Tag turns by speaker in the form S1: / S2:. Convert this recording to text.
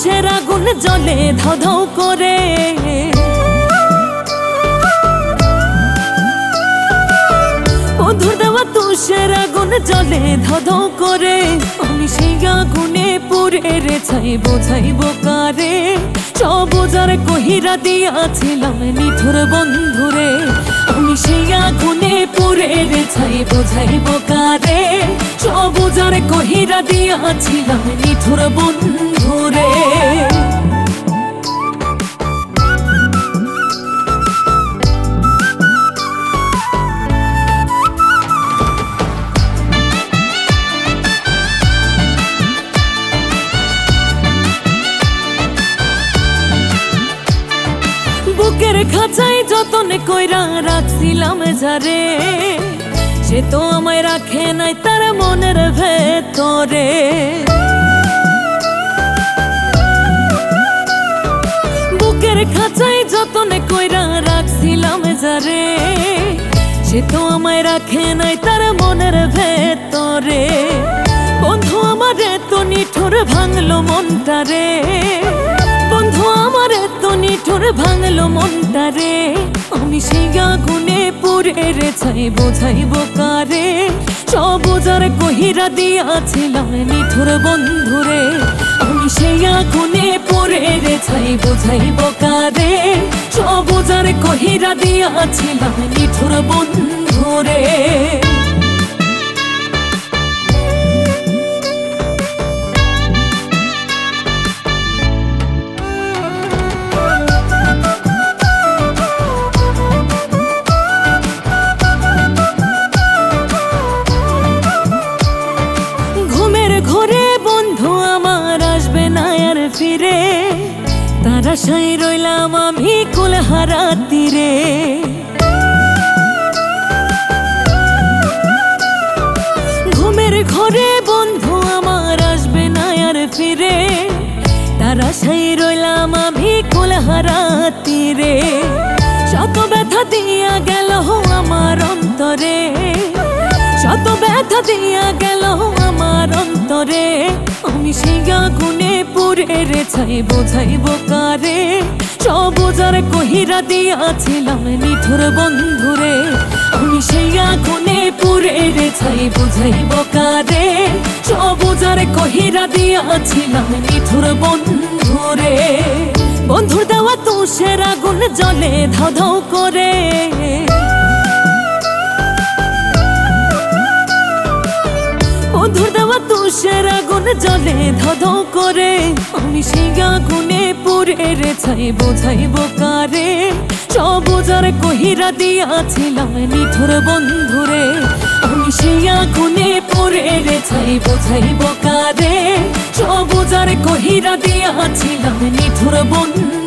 S1: তুষের আগুন জ্বলে ধাও ধাও করে, বন্ধুর দেওয়া তুষের আগুন জ্বলে ধাও ধাও করে। আমি সেই আগুনে পুড়ে রে ছাই বোঝাইব কারে, সবুজার কহিরা দিয়াছিলাম নিঠুর বন্ধুরে। আমি সেই আগুনে পুড়ে রে ছাই বোঝাইব কারে, সবুজার কহিরা দিয়াছিলাম নিঠুর বন্ধুরে। বুকের খাঁচায় যতন কইরা রাখছিলাম যারে, সে তো আমায় রাখে নাই তার মনের ভেতরে। বুকের খাঁচায় যতন কইরা রাখছিলাম যারে, সে তো আমায় রাখে নাই তার মনের ভেতরে। বন্ধু আমার এত নিঠুর ভাঙলো মনটারে, বন্ধু আমার এত নিঠুর ভাঙলো মনটারে। আমি সেই আগুনে পুড়ে রে ছাই বোঝাইব কারে, সবুজার কহিরা দিয়াছিলাম নিঠুর বন্ধুরে। আমি সেই আগুনে পুড়ে রে ছাই বোঝাইব কারে, সবুজার কহিরা দিয়াছিলাম নিঠুর বন্ধুরে। ঘরে বন্ধু আমার আসবে না আর ফিরে, তার আশায় রইলাম আমি কুলহারা তীরে। ঘুমের ঘরে বন্ধু আমার আসবে না আর ফিরে, তার আশায় রইলাম আমি কুলহারা তীরে। শত ব্যথা দিয়া গেল আমার অন্তরে, শত ব্যথা দিয়া গেল আমার অন্তরে। আমি সেই আগুনে পুড়ে রে ছাই বোঝাইব কারে, সবুজার কহিরা দিয়াছিলাম নিঠুর বন্ধুরে। আমি সেই আগুনে পুড়ে রে ছাই বোঝাইব কারে, সবুজার কহিরা দিয়াছিলাম নিঠুর বন্ধুরে। বন্ধুর দেওয়া তুষের আগুন জ্বলে ধাও ধাও করে, বন্ধুর দেওয়া তুষের আগুন জ্বলে ধাও ধাও করে। আমি সেই আগুনে পুড়ে রে ছাই বোঝাইব কারে, সবুজার কহিরা দিয়াছিলাম নিঠুর বন্ধুরে। আমি সেই আগুনে পুড়ে রে ছাই বোঝাইব কারে, সবুজার কহিরা দিয়াছিলাম নিঠুর বন্ধু।